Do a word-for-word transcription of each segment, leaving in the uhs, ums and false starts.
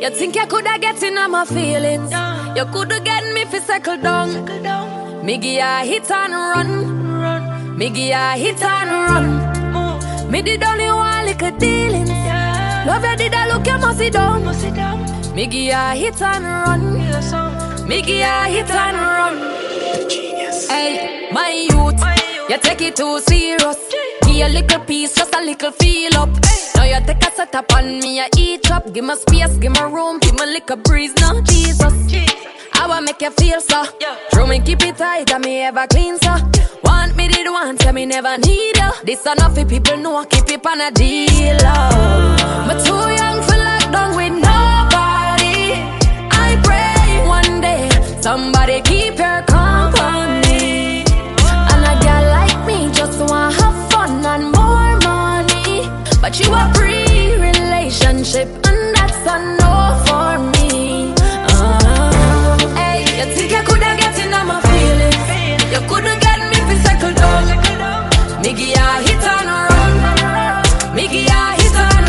You think you coulda get in on my feelings? You coulda get me fi settle down. Me give ya hit and run. Me give ya hit and run. Me did only one little dealings. Love you did I look you must sit down. Me give ya hit and run. Me give ya hit and run. Genius. Hey, my youth, you take it too serious. Give a little piece, just a little feel up. Now you take a set up on me, I eat up. Give me space, give me room, give me little breeze. Now Jesus, I wanna make you feel so. True me keep it tight and me ever clean so. Want me did want, tell me never need you. This enough for people know, keep it on a deal. Oh. Me too young for lockdown with nobody. I pray one day somebody keep your company. And a girl like me just wanna have fun and more money. But you a pre-relationship and that's a no for me. uh, Hey, you think you coulda get in on my feelings? You coulda get me fi settle down. Me give ya hit and run. Me give ya hit and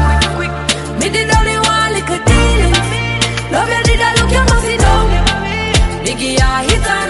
run. Me did only one little dealings. Love you did I look you must sit down. Me give ya hit and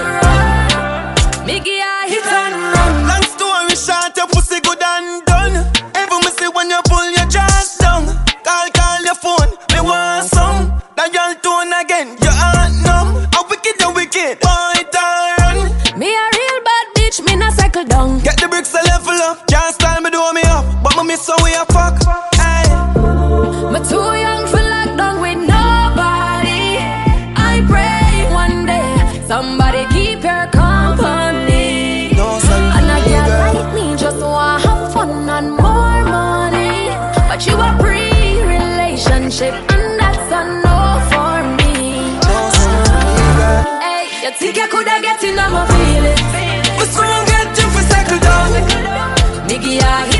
run. Me give ya hit and run. Long story short, your pussy good and done. Ever me see when you pull your dress down. Call, call your phone, me want some. That y'all tone again, you aren't numb. How wicked, you wicked, boy, turn. Me a real bad bitch, me not cycle down. Get the bricks a level up, can't style me do me up. But me miss how we a fuck, hey. Me too young for lockdown with nobody. I pray one day somebody keep your company. No, son, and a girl like me just wanna have fun and more money. But you a pre-relationship and that's a no for me. no, son, Hey, you think you coulda get in on my feelings? we soon get you for settle down. Me give ya